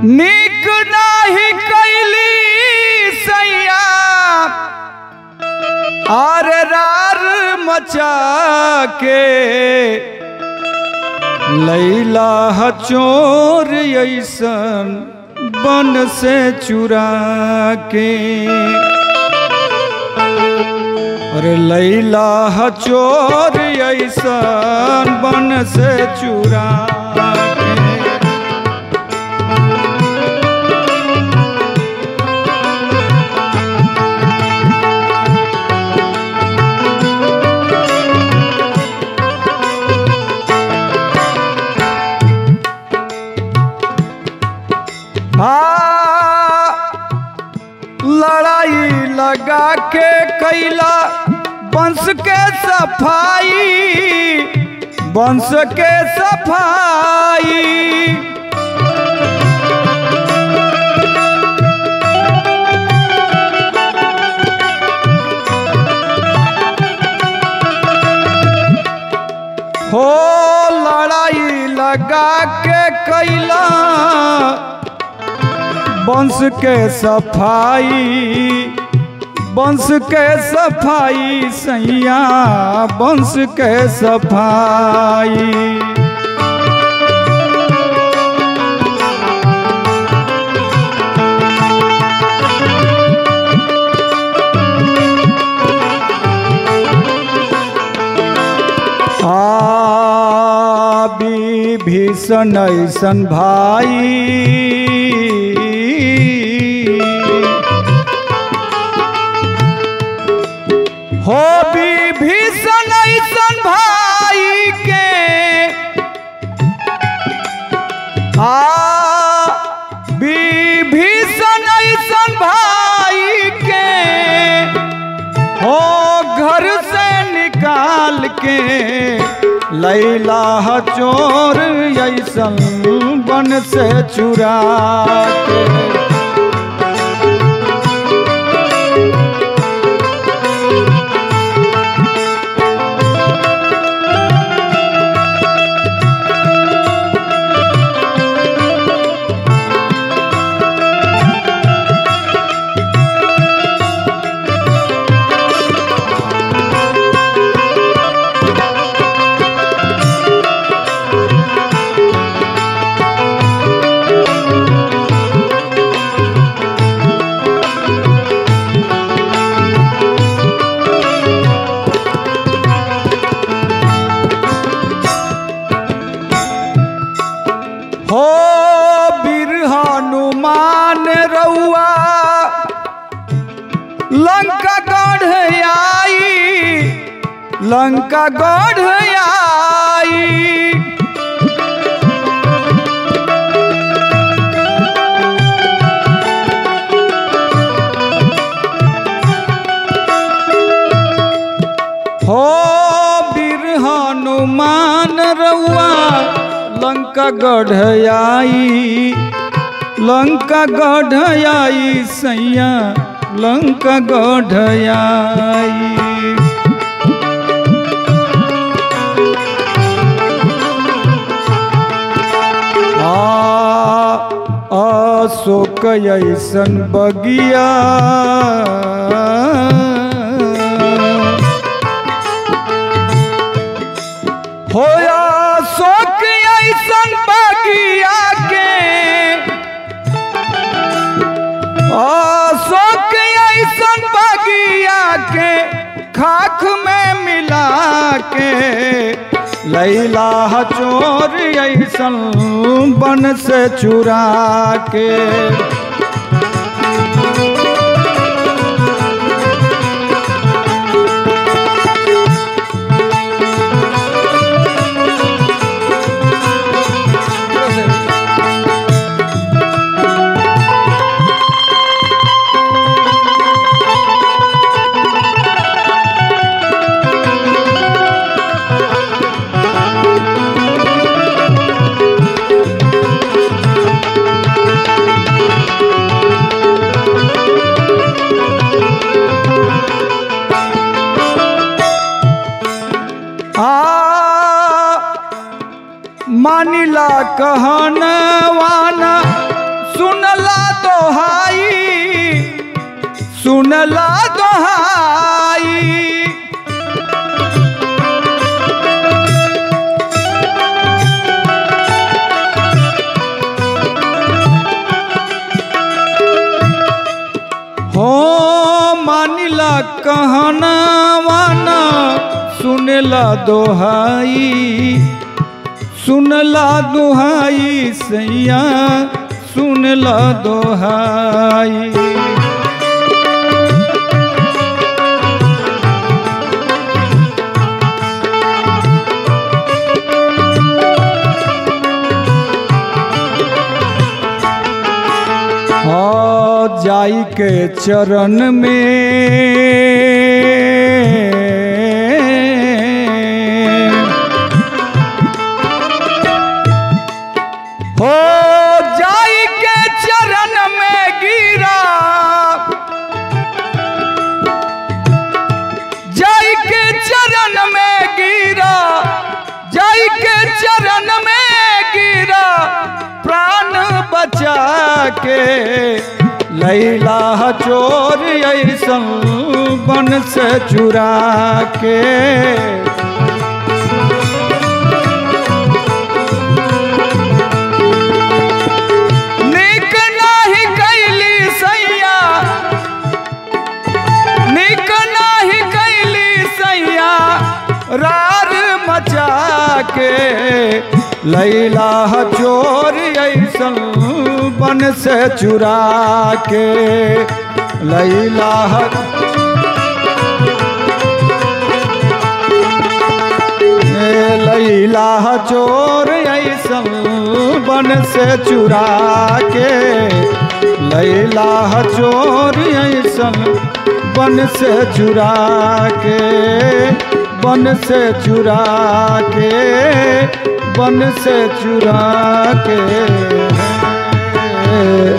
नीक नाही कैली सैया आर रार मचा के लैला चोर ऐसन बन से चुरा के अरे लैला चोर ऐसन बन से चुरा के लड़ाई लगा के कैला वंश के सफाई वंश के सफाई हो लड़ाई लगा के कैला वंश के सफाई वंश के सफाई सैया वंश के सफाई विभीषण ऐसन भाई हो विभीषण ऐसन भाई के विभीषण ऐसन भाई के हो घर से निकाल के लैला चोर ऐसन बन से चुरा के हो वीर हनुमान रउआ लंका गढ़ आई लंका गढ़ आई हो वीर हनुमान रउआ लंका गढ़ आई लंका गढ़ आई सैया लंका गढ़ आई अशोक ऐसन बगिया होया अशोक ऐसन बगिया के अशोक ऐसन बगिया के खाक में मिला के लैला चोर ऐसन बन से चुरा के मानिला कहनवाना सुनला दोहाई। हो मानिला कहनावा ना सुनला दोहाई, सुनला दोहाई सैया सुनला दोहाई। जाई के चरण में हो जाई के चरण में गिरा, जाई के चरण में गिरा, जाई के चरण में गिरा, प्राण बचा के लैला चोर ऐसन बन से चुरा के। निक नाही कैली सैया, निक नाही कैली सैया, रार मचा के लैला चोर ऐसन बन से चुरा के। लैला लैला चोर ऐसन बन से चुरा के, लैला चोर ऐसन बन से चुरा के, बन से चुरा के, बन से चुरा के।